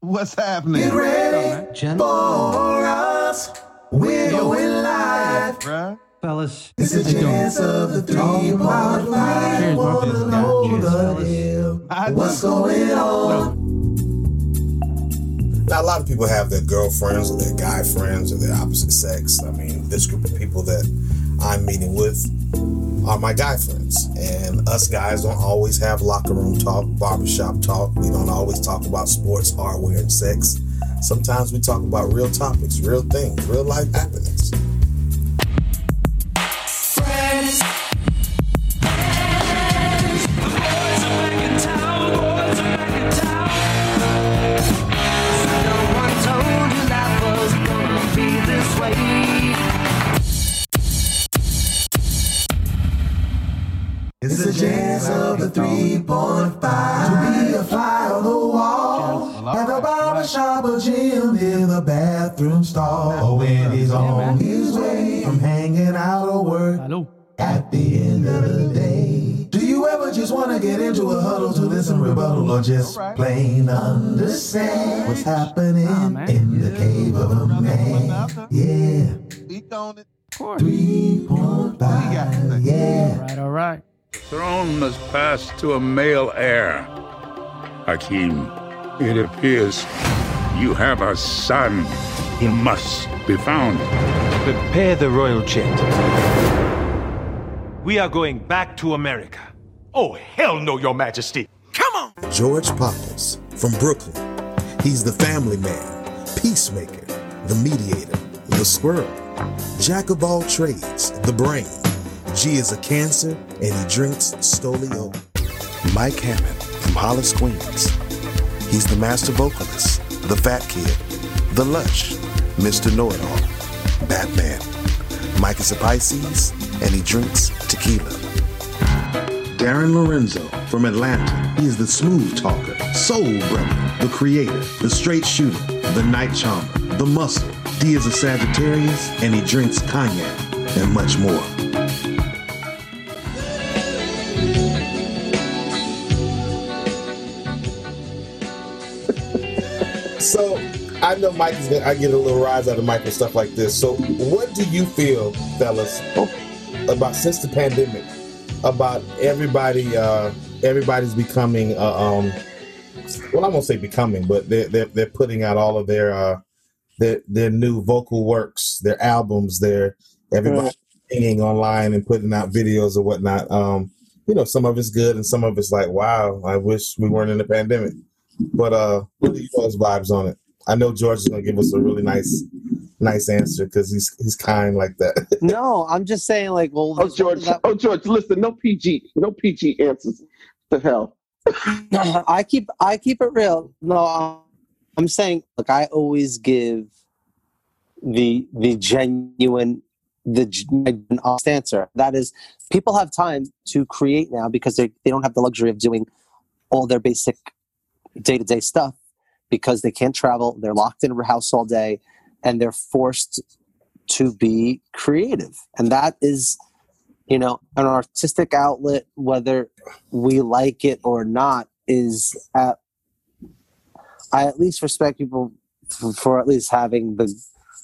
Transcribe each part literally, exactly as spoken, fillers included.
What's happening? Get ready for us. We're going live. Bruh. Fellas, It's a chance of the three point five. Cheers, Wanna Marcus. know Cheers, the fellas. deal. I What's going on? Now, a lot of people have their girlfriends or their guy friends or their opposite sex. I mean, this group of people that I'm meeting with are my guy friends. And us guys don't always have locker room talk, barbershop talk. We don't always talk about sports, hardware, and sex. Sometimes we talk about real topics, real things, real life happenings. Friends. It's a chance of the three point five to be a fly on the wall at the barbershop or gym in the bathroom stall, or when he's on his way from hanging out or work Hello. at the end of the day. Do you ever just want to get into a huddle to listen rebuttal, or just Alright. plain understand what's happening in the cave of a man? Yeah, Speak on it. Of course. three point five, yeah. All right, all right. Throne must pass to a male heir. Hakim, it appears you have a son. He must be found. Prepare the royal jet. We are going back to America. Oh, hell no, Your Majesty. Come on! George Pappas from Brooklyn. He's the family man, peacemaker, the mediator, the squirrel, jack of all trades, the brain. G is a Cancer, and he drinks Stolio. Mike Hammond from Hollis, Queens. He's the master vocalist, the fat kid, the lush, Mister Know-It-All, Batman. Mike is a Pisces, and he drinks tequila. Darren Lorenzo from Atlanta. He is the smooth talker, soul brother, the creator, the straight shooter, the night charmer, the muscle. D is a Sagittarius, and he drinks cognac and much more. So, I know Mike is gonna, I get a little rise out of Mike and stuff like this. So, what do you feel, fellas, about since the pandemic, about everybody, uh, everybody's becoming, uh, um, well, I won't say becoming, but they're, they're, they're putting out all of their, uh, their, their new vocal works, their albums, their, everybody Right. singing online and putting out videos or whatnot. Um, you know, some of it's good and some of it's like, wow, I wish we weren't in the pandemic. But uh, what are you guys' vibes on it? I know George is gonna give us a really nice, nice answer because he's he's kind like that. No, I'm just saying, like, well, Oh, George. that- Oh, George. Listen, no P G, no P G answers. The hell. I keep I keep it real. No, I'm- I'm saying, look, I always give the the genuine, the gen- honest answer. That is, people have time to create now because they they don't have the luxury of doing all their basic day to day stuff because they can't travel. They're locked in a house all day, and they're forced to be creative, and that is, you know, an artistic outlet, whether we like it or not, is at, I at least respect people for, for at least having the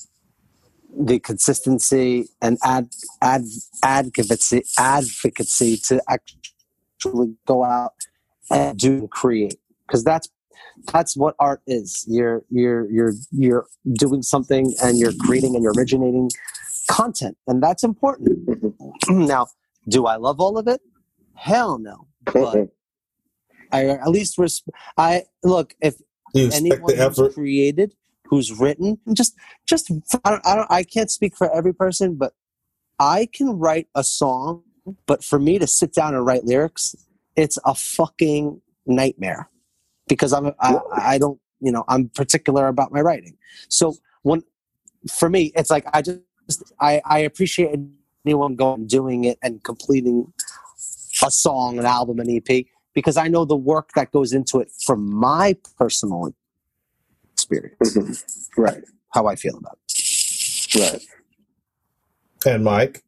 the consistency and ad, ad advocacy advocacy to actually go out and do and create, because that's that's what art is. You're you're you're you're doing something and you're creating and you're originating content, and that's important. Now, do I love all of it? Hell no. But I at least res- I look, if Do you expect anyone the who's effort? created, who's written, just just I don't, I don't I can't speak for every person, but I can write a song, but for me to sit down and write lyrics, it's a fucking nightmare because I'm I, I don't you know I'm particular about my writing. So when for me, it's like I just I I appreciate anyone going and doing it and completing a song, an album, an E P, because I know the work that goes into it from my personal experience. Mm-hmm. Right. How I feel about it. Right. And Mike?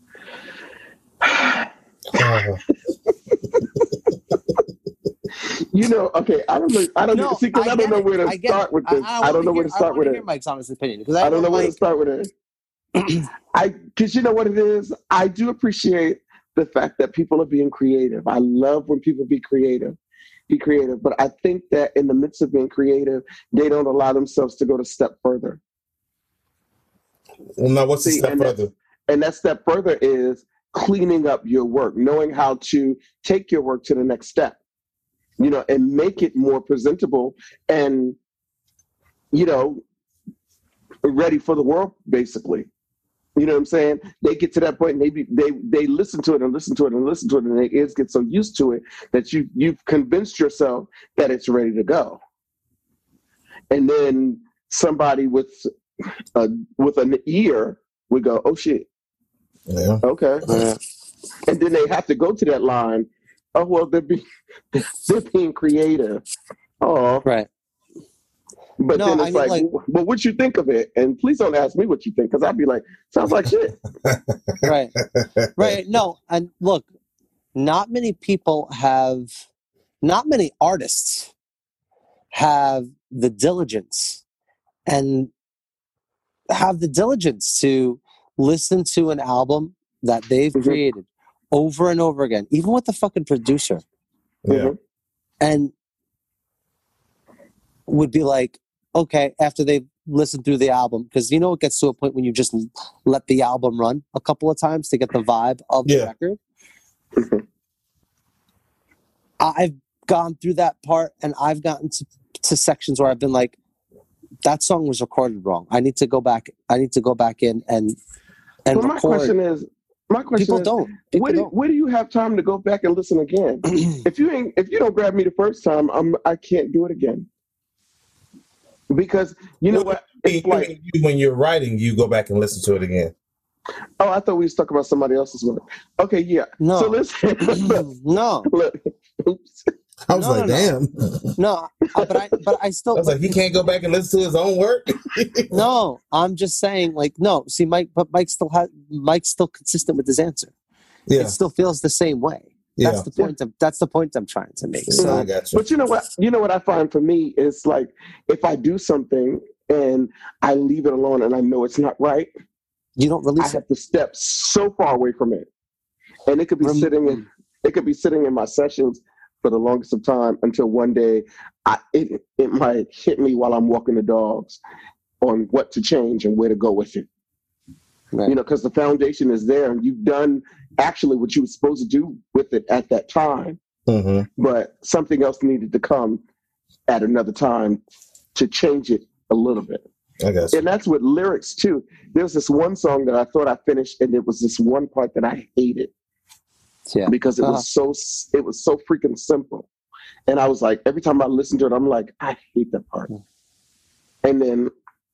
Uh, You know, okay, I don't know. I don't No, know. See, because I, I don't get know it. where to I get start it. with I, this. I, I, don't know hear, where to I start want with to hear it. Mike's honest opinion because I, I don't know know where to Mike. start with it. I, because you know what it is. I do appreciate the fact that people are being creative. I love when people be creative, be creative. But I think that in the midst of being creative, they don't allow themselves to go a step further. Well, now what's the See, step and that, further? and that step further is cleaning up your work, knowing how to take your work to the next step, you know, and make it more presentable and, you know, ready for the world, basically. You know what I'm saying? They get to that point and they be, they they listen to it and listen to it and listen to it, and their ears get so used to it that you you've convinced yourself that it's ready to go. And then somebody with a with an ear would go, "Oh shit, Yeah. okay," Yeah. and then they have to go to that line. Oh well, they're being they're being creative. Oh, Right. but No, then I it's mean, like, like- well, well, what you think of it? And please don't ask me what you think, because I'd be like, sounds like shit. Right. Right. No, and look, not many people have, not many artists have the diligence and have the diligence to listen to an album that they've Mhm. created over and over again, even with the fucking producer, Yeah. Mhm. and would be like, okay, after they've listened through the album, because you know it gets to a point when you just let the album run a couple of times to get the vibe of the Yeah. record. Mhm. I've gone through that part, and I've gotten to, to sections where I've been like, that song was recorded wrong. I need to go back. I need to go back in and and But my record. question is, my question People is, don't. People where do, don't. where do you have time to go back and listen again? if you ain't, if you don't grab me the first time, I'm, I can't do it again. Because you know what? It's You like, mean you- when you're writing, you go back and listen to it again. oh, I thought we was talking about somebody else's work. Okay, yeah. No. So listen, look, no, look, oops. I was No, like, no, damn. no. uh, But I, but I I still. was like, he can't go back and listen to his own work. No, I'm just saying, like, no. See, Mike, but Mike still has. Mike's still consistent with his answer. Yeah. It still feels the same way. Yeah. That's the point. Of, that's the point I'm trying to make. Yeah, So I got you. But you know what? You know what I find for me is like, if I do something and I leave it alone and I know it's not right, you don't I release it. have to step so far away from it, and it could be Rem- sitting in it could be sitting in my sessions for the longest of time until one day I it it might hit me while I'm walking the dogs on what to change and where to go with it. Right. You know, because the foundation is there and you've done actually what you were supposed to do with it at that time, Mm-hmm. but something else needed to come at another time to change it a little bit. I guess. And that's with lyrics too. There's this one song that I thought I finished, and it was this one part that I hated Yeah. because it Uh-huh. was so it was so freaking simple. And I was like, every time I listened to it, I'm like, I hate that part. And then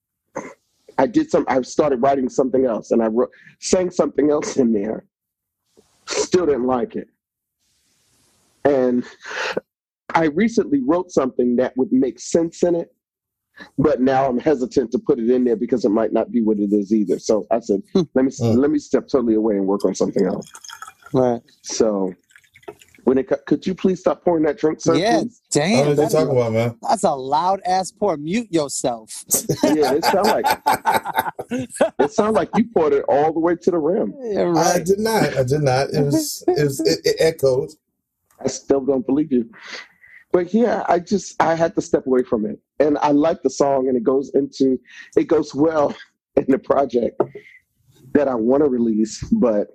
I did some. I started writing something else, and I wrote, sang something else in there. Still didn't like it. And I recently wrote something that would make sense in it, but now I'm hesitant to put it in there because it might not be what it is either. So I said, let me Mm. let me step totally away and work on something else. Right. So when it co- could you please stop pouring that drink, sir? Yeah. please? What Damn. was they that talking is- about, man? That's a loud ass pour. Mute yourself. Yeah, it sound like it sound like you poured it all the way to the rim. Yeah, I right. did not. I did not. It was. It was. It, it echoed. I still don't believe you. But yeah, I just I had to step away from it. And I like the song, and it goes into it goes well in the project that I want to release, but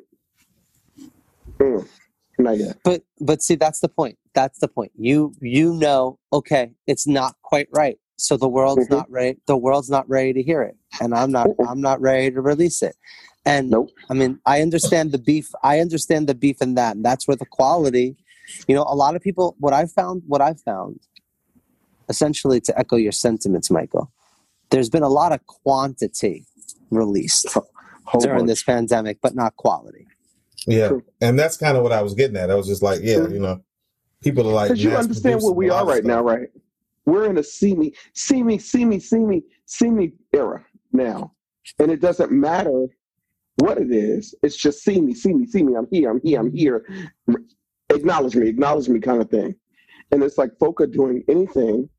mm, not yet. But but see, that's the point. That's the point. You you know, okay, it's not quite right. So the world's Mhm. not ready. The world's not ready to hear it, and I'm not. Mm-mm. I'm not ready to release it. And Nope. I mean, I understand the beef. I understand the beef in that, and that's where the quality. You know, a lot of people. What I found. What I found. Essentially, to echo your sentiments, Michael, there's been a lot of quantity released Whole during bunch. this pandemic, but not quality. Yeah, True. and that's kind of what I was getting at. I was just like, yeah, True. you know, people are like, Because you mass understand producing where we a lot are of right now, stuff. right? We're in a see me, see me, see me, see me, see me era now. And it doesn't matter what it is. It's just see me, see me, see me. I'm here, I'm here, I'm here. Acknowledge me, acknowledge me kind of thing. And it's like folk are doing anything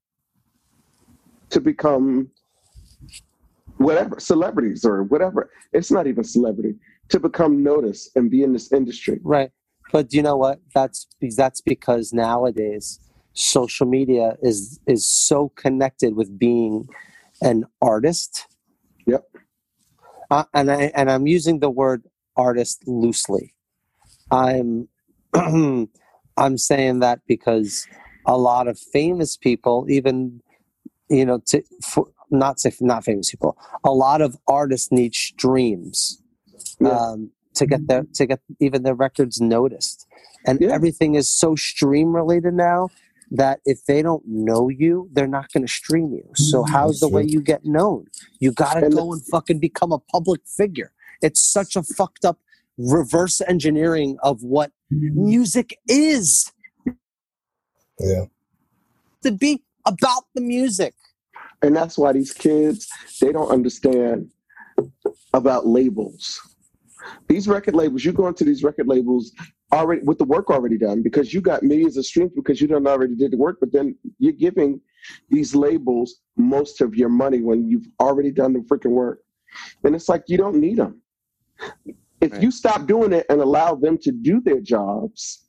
to become whatever, celebrities or whatever. It's not even celebrity, to become noticed and be in this industry. Right. But you know what? That's that's because nowadays social media is is so connected with being an artist. Yep. Uh, and I and I'm using the word artist loosely. I'm I'm saying that because a lot of famous people, even you know, to, for, not say not famous people, a lot of artists need streams. Yeah. Um, to get their to get even their records noticed, and Yeah. everything is so stream related now that if they don't know you, they're not going to stream you. So how's That's the way true. you get known? You got to And go and fucking become a public figure. It's such a fucked up reverse engineering of what music is, Yeah. to be about the music. And that's why these kids, they don't understand about labels. These record labels, you go into these record labels already with the work already done, because you got millions of streams because you done already did the work, but then you're giving these labels most of your money when you've already done the freaking work. And it's like, you don't need them. If Right. you stop doing it and allow them to do their jobs,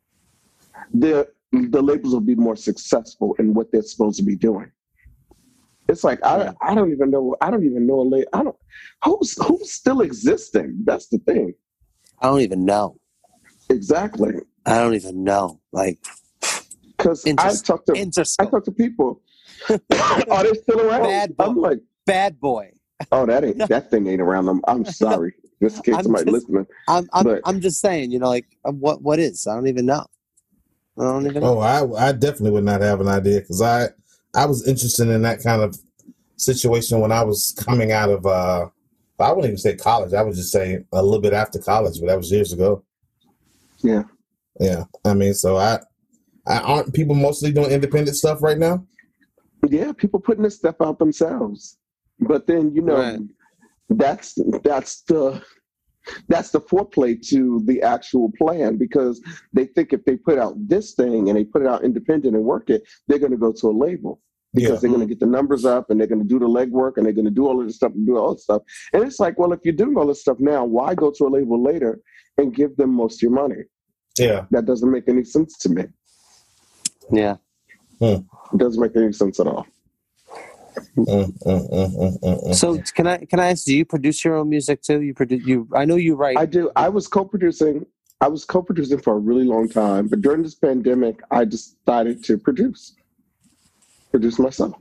the the labels will be more successful in what they're supposed to be doing. It's like I Yeah. I don't even know I don't even know a label. I don't who's who's still existing. That's the thing. I don't even know. Exactly. I don't even know. Like, Because I Interest- talk to I Interscope, talk to people. Are they still around? Bad boy. I'm like, Bad Boy. oh, that ain't that thing ain't around them. I'm sorry. Just in case I'm somebody just- listening. I'm I'm But- I'm just saying, you know, like uh, what what is? I don't even know. I don't even know. Oh, I I definitely would not have an idea because I I was interested in that kind of situation when I was coming out of uh I wouldn't even say college. I would just say a little bit after college, but that was years ago. Yeah. Yeah, I mean, so I, I aren't people mostly doing independent stuff right now? Yeah, people putting this stuff out themselves. But then, you know, Right. that's that's the that's the foreplay to the actual plan, because they think if they put out this thing and they put it out independent and work it, they're going to go to a label because Yeah. they're going to get the numbers up and they're going to do the legwork and they're going to do all of this stuff and do all this stuff. And it's like, well, if you're doing all this stuff now, why go to a label later and give them most of your money? Yeah, That doesn't make any sense to me. Yeah. It doesn't make any sense at all. Mm, mm, mm, mm, mm, mm. So can I can I ask? Do you produce your own music too? You produce you. I know you write. I do. I was co-producing. I was co-producing for a really long time, but during this pandemic, I decided to produce, produce myself.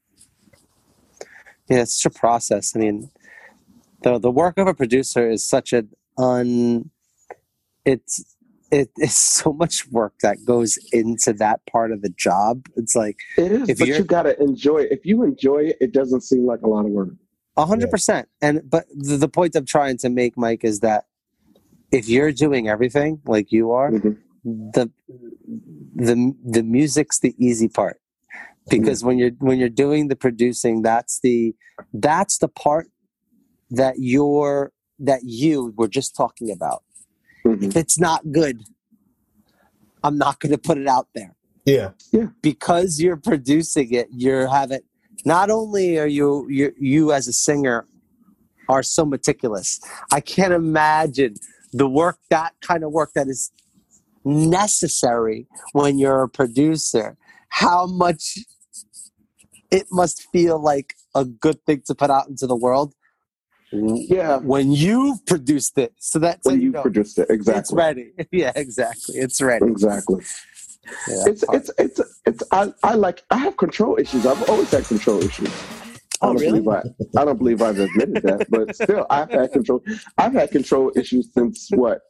Yeah, it's such a process. I mean, the the work of a producer is such an un. It's it is so much work that goes into that part of the job. It's like It is, If but you're- you gotta enjoy it. If you enjoy it, it doesn't seem like a lot of work. a hundred percent. And but the, the point I'm trying to make, Mike, is that if you're doing everything like you are, Mhm. the the the music's the easy part. Because when you're when you're doing the producing, that's the that's the part that you're that you were just talking about. Mhm. If it's not good, I'm not going to put it out there. Yeah, Because you're producing it, you're having not only are you you you as a singer are so meticulous. I can't imagine the work, that kind of work that is necessary when you're a producer. How much it must feel like a good thing to put out into the world. Yeah, When you've produced it, so that's when how you know produced it, it's exactly, ready. Yeah, exactly. It's ready. exactly. Yeah, It's it's it's it's. I I like. I have control issues. I've always had control issues. I Oh, don't really? believe I, I don't believe I've admitted that, but still, I've had control. I've had control issues since what?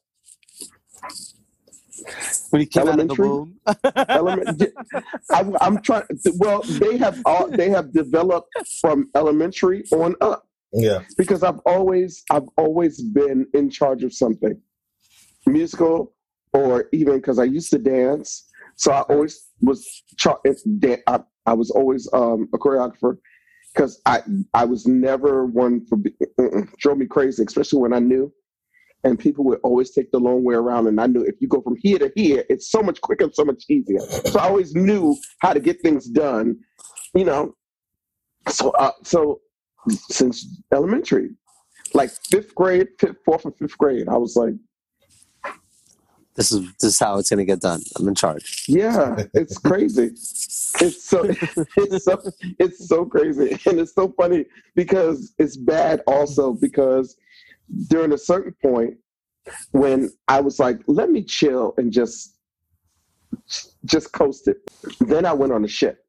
When you came out of the Elementary? womb. Element. I'm, I'm trying. Well, they have all. They have developed from elementary on up, yeah, because I've always I've always been in charge of something, musical, or even because I used to dance. So I always was. Char- I, I was always um, a choreographer. Because I I was never one for uh-uh, drove me crazy, especially when I knew and people would always take the long way around. And I knew if you go from here to here, it's so much quicker and so much easier. So I always knew how to get things done, you know. So, uh, so since elementary, like fifth grade, fifth, fourth or fifth grade, I was like, This is this is how it's gonna get done. I'm in charge. yeah, it's crazy. It's so it's so it's so crazy, and it's so funny because it's bad also because during a certain point when I was like, let me chill and just just coast it. Then I went on a ship.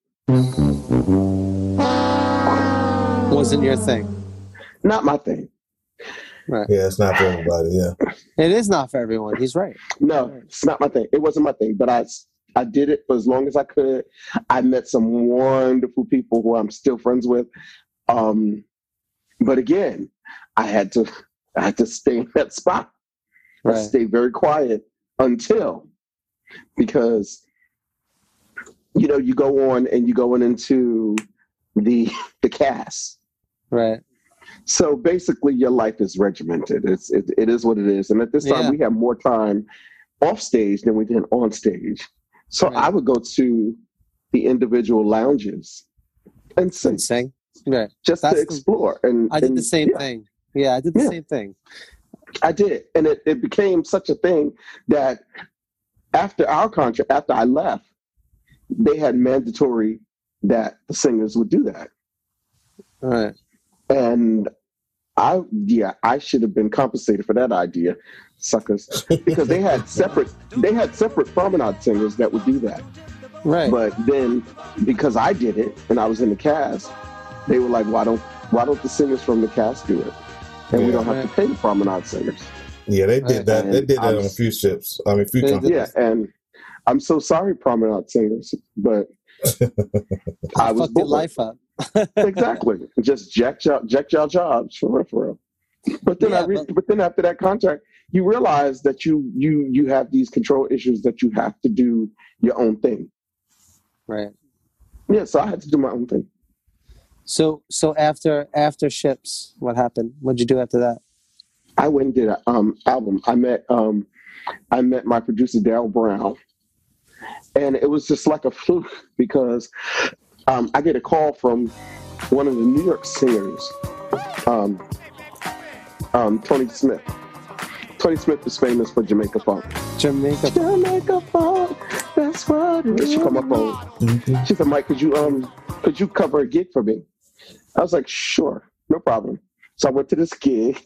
Wasn't your thing. Not my thing. Right. Yeah, it's not for everybody. Yeah. It is not for everyone. He's right. No, it's not my thing. It wasn't my thing, but I I did it for as long as I could. I met some wonderful people who I'm still friends with. Um, but again, I had to I had to stay in that spot. Right. I stayed very quiet until, because you know, you go on and you going into the the cast. Right. So basically, your life is regimented. It's it, it is what it is. And at this time, Yeah. we have more time off stage than we did on stage. So Right. I would go to the individual lounges and sing, And sing. Right. just That's to the- explore. And I did and, the same yeah, thing. Yeah, I did the Yeah. same thing. I did, and it, it became such a thing that after our contract, after I left, they had mandatory that the singers would do that. All right. And I, yeah, I should have been compensated for that idea, suckers, because they had separate, they had separate promenade singers that would do that. Right. But then, because I did it and I was in the cast, they were like, "Why don't, why don't the singers from the cast do it? And we Yeah. don't have to pay the promenade singers." Yeah, they did Right. that. They did that I'm- on a few ships. I mean, a few They companies. Yeah, and I'm so sorry, promenade singers, but I I was fucked your bored. life up. Exactly. Just jack y'all, jack y'all jobs for real, for real. But then I Yeah, re- but- but then after that contract, you realize that you you you have these control issues that you have to do your own thing. Right. Yeah, so I had to do my own thing. So so after after ships, what happened? What'd you do after that? I went and did an um, album. I met um, I met my producer Daryl Brown, and it was just like a fluke because um, I get a call from one of the New York singers, um, um, Tony Smith. Tony Smith is famous for Jamaica Funk. Jamaica. Jamaica Funk, that's what it is. She come up on. She said, "Mike, could you um, could you cover a gig for me?" I was like, "Sure, no problem." So I went to this gig.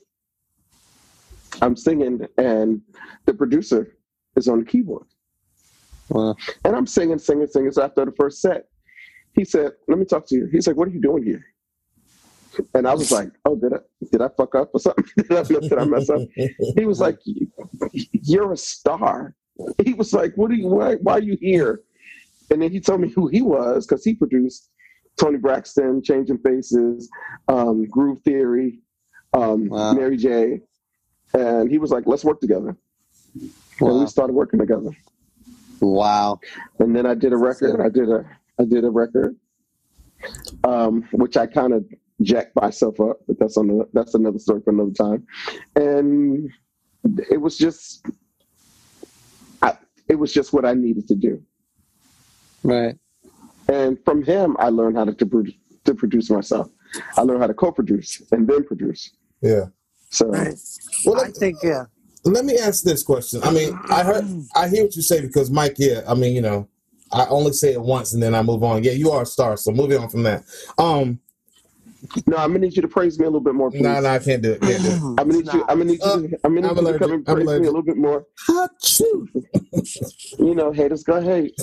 I'm singing, and the producer is on the keyboard. Wow. And I'm singing, singing, singing. So after the first set, he said, "Let me talk to you." He's like, "What are you doing here?" And I was like, "Oh, did I did I fuck up or something? did, I, did I mess up?" He was like, "You're a star." He was like, "What are you? Why, why are you here?" And then he told me who he was because he produced Tony Braxton, Changing Faces, um, Groove Theory, um, Wow. Mary J. And he was like, "Let's work together." And Wow. we started working together. Wow. And then I did a record. I did a I did a record, um, which I kind of jacked myself up, but that's on the, that's another story for another time. And it was just, I, it was just what I needed to do. Right. And from him, I learned how to to, produ- to produce myself. I learned how to co-produce and then produce. Yeah. So Well, I think yeah. let me ask this question. I mean, I heard, I hear what you say because Mike, yeah, I mean, you know, I only say it once and then I move on. Yeah, you are a star, so moving on from that. Um, no, I'm gonna need you to praise me a little bit more, please. no, no, I can't do it. Can't do it. I'm gonna need you. I'm gonna need you. Uh, To, I'm gonna I'm need you to allergic. come and I'm praise me allergic. a little bit more. Achoo. You know, haters gonna hate.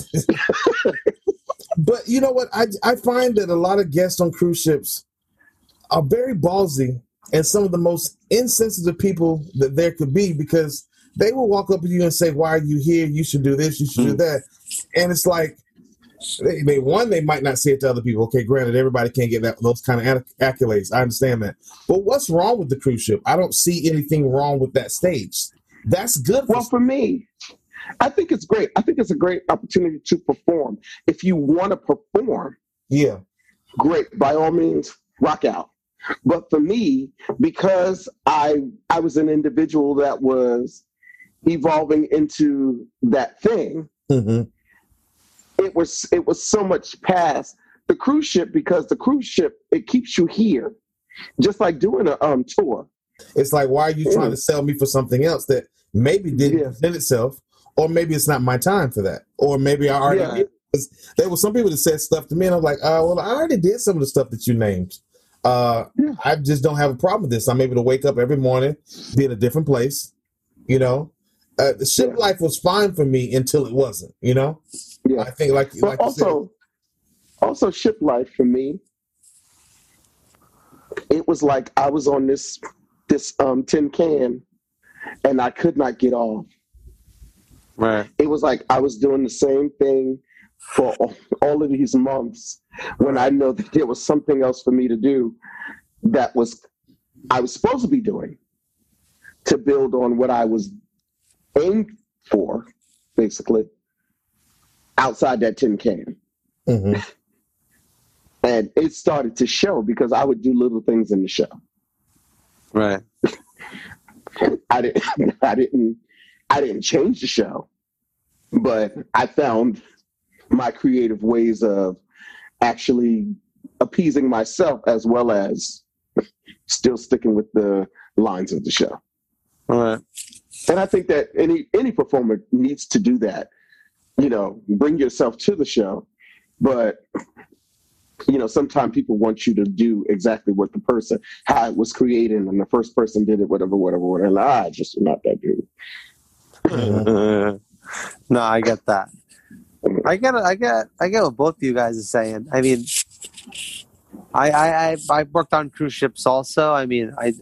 But you know what? I I find that a lot of guests on cruise ships are very ballsy and some of the most insensitive people that there could be because they will walk up to you and say, "Why are you here? You should do this. You should do that." And it's like, they, they one, they might not say it to other people. Okay, granted, everybody can't get that those kind of acc- accolades. I understand that. But what's wrong with the cruise ship? I don't see anything wrong with that stage. That's good. For Well, for me, I think it's great. I think it's a great opportunity to perform. If you want to perform, yeah. great. By all means, rock out. But for me, because I I was an individual that was evolving into that thing, Mm-hmm. it was it was so much past the cruise ship, because the cruise ship, it keeps you here, just like doing a um tour. It's like, why are you trying to sell me for something else that maybe didn't Yeah. present itself, or maybe it's not my time for that, or maybe I already Yeah. did. 'Cause there were some people that said stuff to me, and I'm like, uh, well, I already did some of the stuff that you named. Uh, Yeah. I just don't have a problem with this. I'm able to wake up every morning, be in a different place, you know. Uh, the ship Yeah. life was fine for me until it wasn't, you know. Yeah. I think, like, But like you also, also ship life for me, it was like I was on this this um tin can, and I could not get off. Right. It was like I was doing the same thing for all, all of these months, when I know that there was something else for me to do that was I was supposed to be doing to build on what I was aimed for, basically, outside that tin can. said. Mhm. And it started to show, because I would do little things in the show. Right. I didn't I didn't I didn't change the show, but I found my creative ways of actually appeasing myself, as well as still sticking with the lines of the show. Right. And I think that any any performer needs to do that. You know, bring yourself to the show, but you know, sometimes people want you to do exactly what the person, how it was created, and the first person did it, whatever, whatever, whatever. And I just not that good. No, I get that. I get it. I get. I get what both of you guys are saying. I mean, I I I, I worked on cruise ships also. I mean, I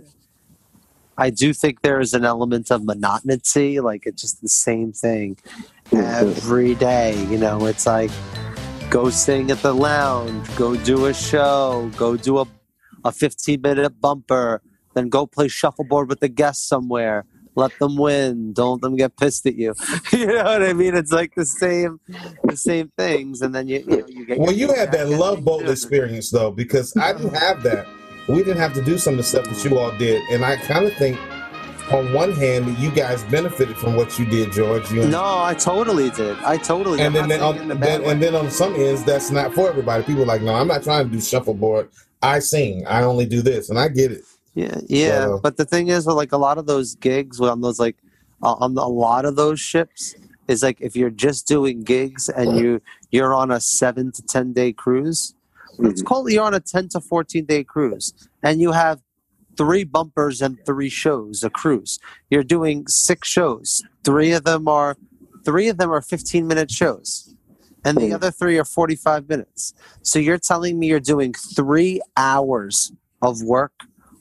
I do think there is an element of monotony. Like, it's just the same thing every day. You know, it's like, go sing at the lounge, go do a show, go do a a fifteen minute bumper, then go play shuffleboard with the guests somewhere. Let them win. Don't let them get pissed at you. You know what I mean? It's like the same, the same things, and then you, you know, you get. Well, your you had that feedback Love and Boat you do it. experience, though, because I didn't have that. We didn't have to do some of the stuff that you all did, and I kind of think, on one hand, you guys benefited from what you did, George. You No, I totally did. I totally. and I'm then, not then, saying on, in a bad then way. and then on some ends, that's not for everybody. People are like, no, I'm not trying to do shuffleboard. I sing. I only do this, and I get it. Yeah, yeah. So- But the thing is, like, a lot of those gigs on those, like, uh, on a lot of those ships, is like, if you're just doing gigs and you you're on a seven to ten day cruise, let's call it, you're on a ten to fourteen day cruise, and you have three bumpers and three shows a cruise. You're doing six shows. Three of them are three of them are fifteen minute shows, and the other three are forty-five minutes. So you're telling me you're doing three hours of work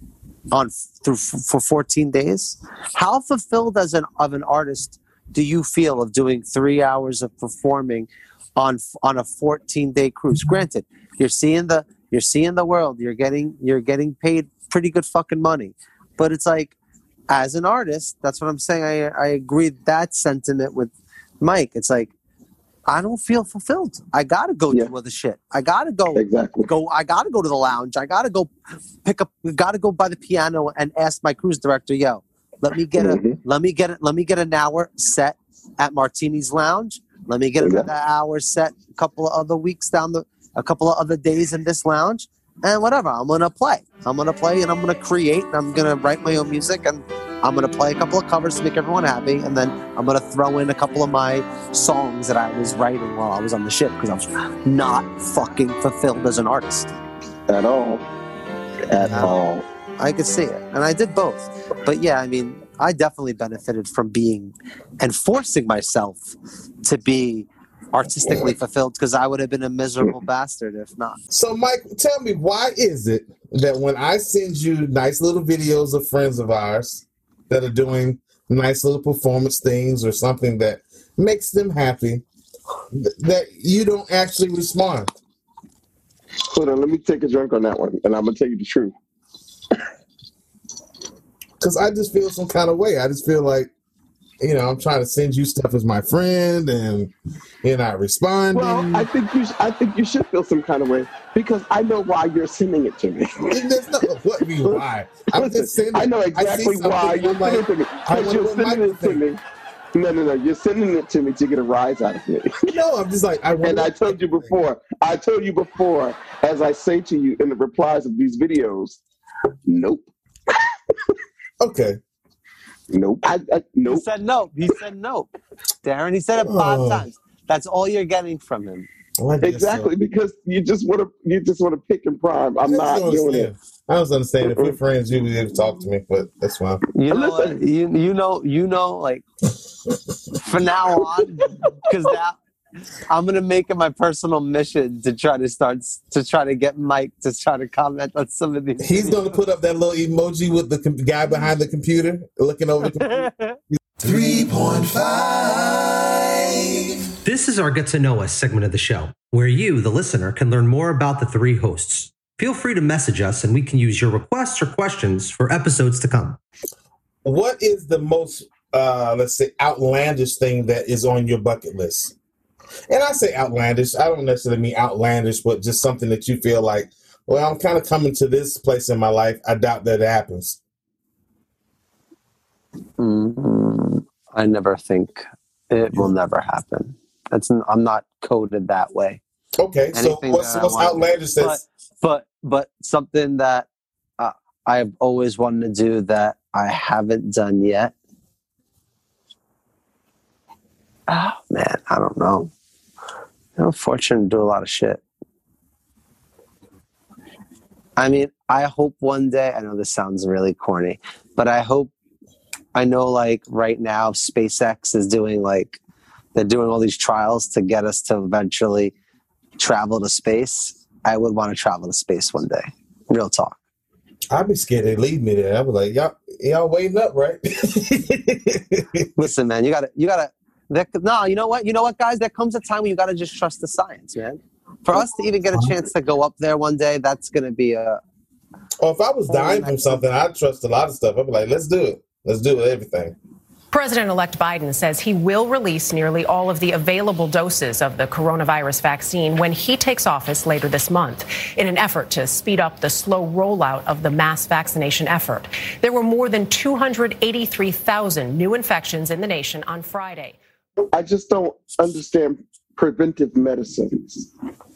on through for fourteen days? How fulfilled as an of an artist do you feel of doing three hours of performing on on a fourteen day cruise? Granted, you're seeing the you're seeing the world. You're getting you're getting paid pretty good fucking money, but it's like, as an artist, that's what I'm saying. I I agree that sentiment with Mike. It's like, I don't feel fulfilled. I gotta go Yeah. do other shit. I gotta go Exactly. go. I gotta go to the lounge. I gotta go pick up. Gotta go by the piano and ask my cruise director, "Yo, let me get a Mhm. let me get it. Let me get an hour set at Martini's Lounge. Let me get Exactly. another hour set a couple of other weeks down the a couple of other days in this lounge, and whatever. I'm gonna play. I'm gonna play and I'm gonna create. And I'm gonna write my own music and I'm gonna play a couple of covers to make everyone happy, and then I'm gonna throw in a couple of my songs that I was writing while I was on the ship because I was not fucking fulfilled as an artist. At all. At No. all. I could see it, and I did both. But yeah, I mean, I definitely benefited from being and forcing myself to be artistically fulfilled, because I would have been a miserable bastard if not. So, Mike, tell me, why is it that when I send you nice little videos of friends of ours that are doing nice little performance things or something that makes them happy, th- that you don't actually respond? Hold on, let me take a drink on that one, and I'm gonna tell you the truth. Because I just feel some kind of way. I just feel like you know, I'm trying to send you stuff as my friend, and you're not responding. Well, I think you. Sh- I think you should feel some kind of way because I know why you're sending it to me. There's no what me why. I'm Listen, just saying. I know exactly I why you're I'm like, sending it to me. I Because you're wonder what sending Michael it to thinks. me. No, no, no. You're sending it to me to get a rise out of me. No, I'm just like I. And wonder I what told you Michael before. I told you before, as I say to you in the replies of these videos. Nope. thinks. Okay. Nope. I, I, He nope. said no. He said no. Darren, he said it five Oh. times. That's all you're getting from him. Well, I guess Exactly, so. because you just want to. You just want to pick and prime. I'm I not just doing it. understand. I don't understand. If we're friends, you would be able to talk to me, but that's fine. You know Listen. what? You, you know, you know, like, from now on, because now I'm going to make it my personal mission to try to start, to try to get Mike to try to comment on some of these. He's going to put up that little emoji with the com- guy behind the computer looking over the computer. three point five. This is our Get to Know Us segment of the show, where you, the listener, can learn more about the three hosts. Feel free to message us and we can use your requests or questions for episodes to come. What is the most, uh, let's say, outlandish thing that is on your bucket list? And I say outlandish. I don't necessarily mean outlandish, but just something that you feel like, well, I'm kind of coming to this place in my life. I doubt that it happens. Mm, I never think it will never happen. That's I'm not coded that way. Okay, so Anything what's, that I what's want. outlandish But that's... but but something that uh, I've always wanted to do that I haven't done yet. Oh man, I don't know. I'm fortunate to do a lot of shit. I mean, I hope one day, I know this sounds really corny, but I hope, I know like right now SpaceX is doing like, they're doing all these trials to get us to eventually travel to space. I would want to travel to space one day. Real talk. I'd be scared they leave me there. I'd be like, y'all, y'all waiting up, right? Listen, man, you gotta, you gotta, there, no, you know what? You know what, guys? There comes a time when you gotta just trust the science, man. For us to even get a chance to go up there one day, that's gonna be a... Or if I was dying from something, I'd trust a lot of stuff. I'd be like, let's do it. Let's do it, everything. President-elect Biden says he will release nearly all of the available doses of the coronavirus vaccine when he takes office later this month in an effort to speed up the slow rollout of the mass vaccination effort. There were more than two hundred eighty-three thousand new infections in the nation on Friday. I just don't understand preventive medicines.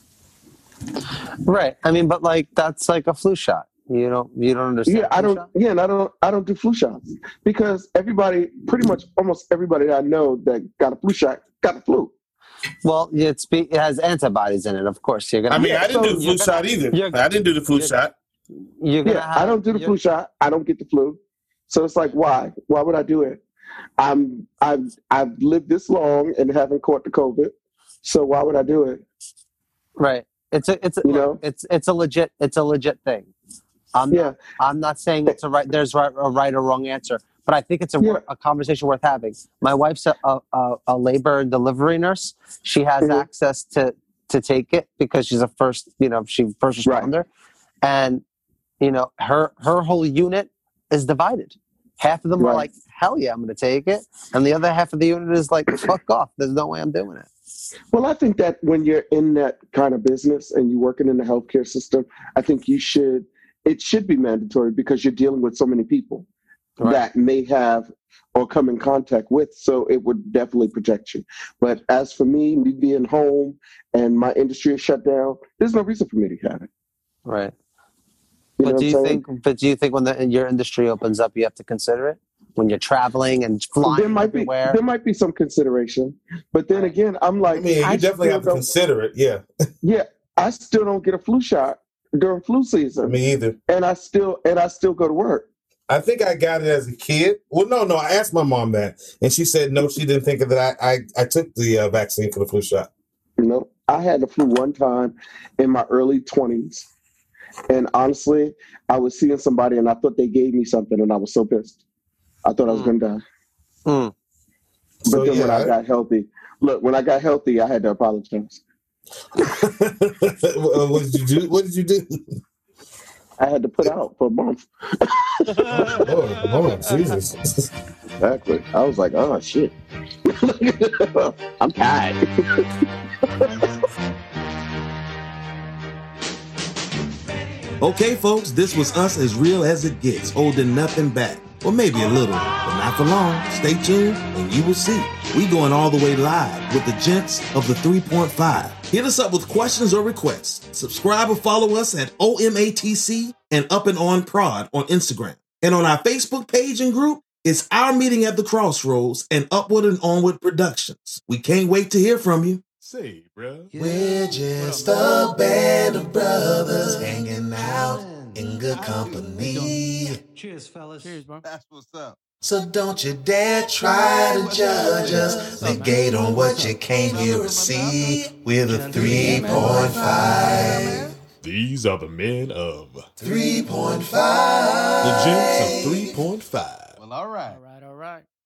Right. I mean, but like, that's like a flu shot. You don't, you don't understand. Yeah, I flu don't. shot? Yeah, and I don't. I don't do flu shots because everybody, pretty much, almost everybody that I know that got a flu shot got a flu. Well, it's be, it has antibodies in it. Of course, you're gonna. I mean, I didn't do the flu you're gonna- shot either. you're- I didn't do the flu you're- shot. You're gonna Yeah, have, I don't do the you're- flu shot. I don't get the flu. So it's like, why? Why would I do it? I'm. I've. I've lived this long and haven't caught the COVID. So why would I do it? Right. It's a. It's a. You look, know? It's it's a legit. It's a legit thing. I'm Yeah. not. I'm not saying it's a right. There's right, a right or wrong answer, but I think it's a, Yeah. wor- a conversation worth having. My wife's a, a, a, a labor and delivery nurse. She has Mhm. access to to take it because she's a first. You know, she first Right. responder, and you know her her whole unit is divided. Half of them are Right. like, hell yeah, I'm going to take it, and the other half of the unit is like, fuck off. There's no way I'm doing it. Well, I think that when you're in that kind of business and you're working in the healthcare system, I think you should. It should be mandatory because you're dealing with so many people Right. that may have or come in contact with. So it would definitely protect you. But as for me, me being home and my industry is shut down, there's no reason for me to have it. Right. You know But do what you I'm saying? think? But do you think when the, your industry opens up, you have to consider it when you're traveling and flying There might be everywhere? there might be some consideration, but then again, I'm like, I mean, you I definitely still have to don't- consider it. Yeah, Yeah, I still don't get a flu shot during flu season, me either. and I still and I still go to work. I think I got it as a kid. Well, no, no. I asked my mom that, and she said no. She didn't think of that. I, I, I took the uh, vaccine for the flu shot. You know, I had the flu one time in my early twenties, and honestly, I was seeing somebody, and I thought they gave me something, and I was so pissed. I thought I was Mm. going to die. Mm. But So, then yeah, when I I- got healthy, look, when I got healthy, I had to apologize. What did you do? What did you do? I had to put out for a month. Lord, Lord, Jesus. Exactly. I was like, oh shit. I'm tired. Okay, folks, this was us as real as it gets, holding nothing back. Or maybe a little, but not for long. Stay tuned and you will see. We going all the way live with the gents of the three point five. Hit us up with questions or requests. Subscribe or follow us at O M A T C and Up and On Prod on Instagram. And on our Facebook page and group, it's Our Meeting at the Crossroads and Upward and Onward Productions. We can't wait to hear from you. Say, bro. We're just a band of brothers hanging out in good company. Cheers, fellas. Cheers, bro. That's what's up. So don't you dare try to judge us. Negate on what you came here to see. We're the three point five. These are the men of three point five. The gents of three point five. Well, all right.